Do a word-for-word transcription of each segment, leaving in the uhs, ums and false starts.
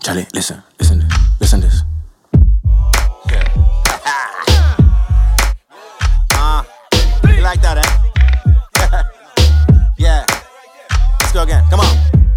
Charlie, listen, listen, listen to this. Yeah. uh, you like that, eh? Yeah. Let's go again. Come on.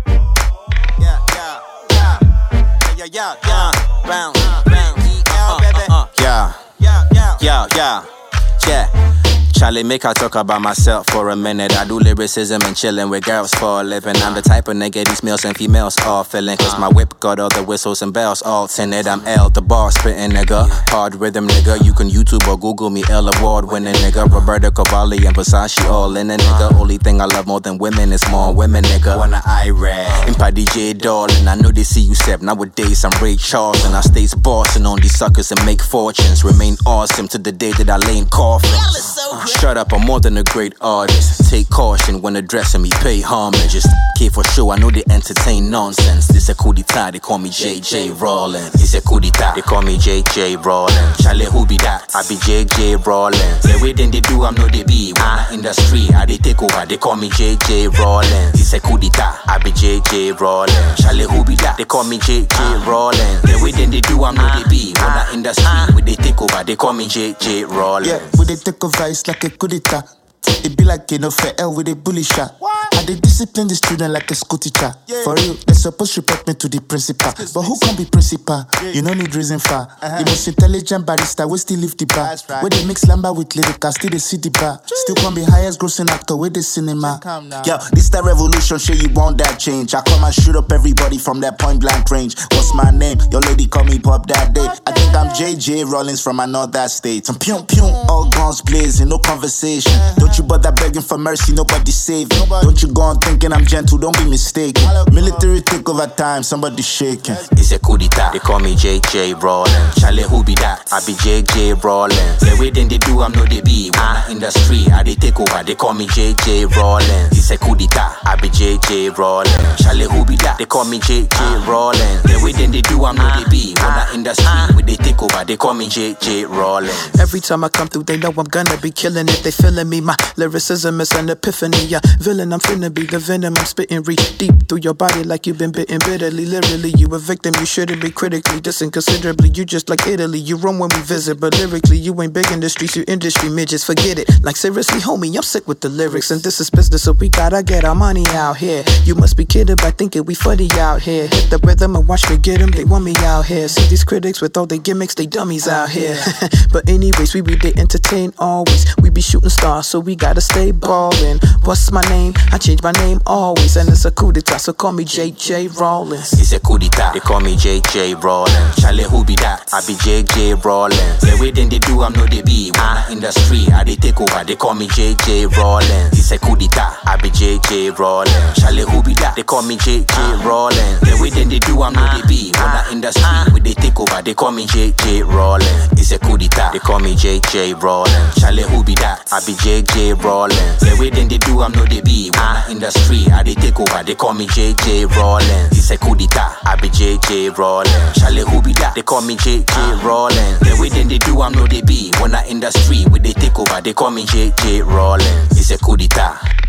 Yeah, yeah, yeah. Yeah, yeah, yeah. Round, round, E L, baby. Yeah, yeah, yeah, yeah, yeah. Yeah. Charlie, make I talk about myself for a minute. I do lyricism and chillin' with girls for a living. I'm the type of nigga these males and females all feelin'. Cause my whip got all the whistles and bells all tinted. I'm L, the bar spittin' nigga. Hard rhythm nigga. You can YouTube or Google me, L award winning nigga. Roberto Cavalli and Versace all in a nigga. Only thing I love more than women is more women nigga. Wanna I rap Impa D J darling. I know they see you step. Nowadays I'm Ray Charles and I stays bossing on these suckers and make fortunes. Remain awesome to the day that I lay in coffins. Uh, shut up, I'm more than a great artist. Take caution when addressing me, pay homage. Just K for show, I know they entertain nonsense. This a coup d'etat, they call me J J Rollins. This a coup d'etat, they call me J J Rollins. Charlie, who be that? I be J J Rollins. The way then they do, I'm no they be. When I industry, I they take over, they call me J J Rollins. This a coup d'etat, I be J J Rollins. Charlie, who be that? They call me J J Rollins. The way then they do, I'm no they be. When I industry, when they take over, they call me J J Rollins. Yeah, when they take over, it's like a coup d'etat. It be like, you know, for L with a bully shot. I they discipline the student like a school teacher. Yeah. For real, they supposed to report me to the principal. But who can be principal? Yeah. You no need reason for. Uh-huh. The most intelligent barista, we still live the bar. Right. Where they mix lamba with lyrical, still they see the bar. Jeez. Still can be highest grossing actor with the cinema. Yo, this that revolution, sure you want that change. I come and shoot up everybody from that point blank range. What's my name? Your lady call me Pop that day. I think I'm J J Rollins from another state. I'm pew pew, all guns blazing, no conversation. Don't you bother begging for mercy, nobody save you. Don't you go on thinking I'm gentle, don't be mistaken. Military take over time, somebody shaking. It's a coup d'etat, they call me J J Rollins. Charlie, who be that? I be J J Rollins. The way then they do, I'm no they be. When I industry, I they take over, they call me J J Rollins. It's a coup d'etat, I be J J Rollins. Charlie, who be that? They call me J J Rollins. The way then they do, I'm no they be. When I industry, when they take over, they call me J J Rollins. Every time I come through, they know I'm gonna be killing it. They feeling me, my lyricism is an epiphany. Yeah, villain, I'm finna be the venom. I'm spitting re deep through your body like you've been bitten bitterly. Literally, you a victim, you shouldn't be critically dissing considerably. You just like Italy, you run when we visit, but lyrically, you ain't big in the streets, you industry midgets. Forget it. Like seriously, homie, I'm sick with the lyrics, and this is business, so we gotta get our money out here. You must be kidding by thinking we funny out here. Hit the rhythm and watch me get them, they want me out here. See these critics with all their gimmicks, they dummies out here. But anyways, we be they entertain always. We be shooting stars, so we gotta stay ballin'. What's my name? I change my name always, and it's a coup d'etat, so call me J J Rollins. It's a coup d'etat, they call me J J Rollins. Charlie, who be that? I be J J Rollins. The way then they do, I'm no they be. When I industry, I they take over, they call me J J Rollins. It's a coup d'etat, I be J J Rollins. Charlie, who be that? They call me J J Rollins. The way then they do, I'm no they be. When I industry, when they take over, they call me J J Rollins. It's a coup d'etat, they call me J J Rollins. Charlie, who be that? I be J J Rollins. The way then they do, I'm no they be. When I industry, I they take over, they call me J J Rollins. It's a coup d'etat, I be J J Rollins. Charlie, who be that? They call me J J Rollins. The way then they do, I'm no they be. When I industry, when they take over, they call me J J Rollins. It's a coup d'etat.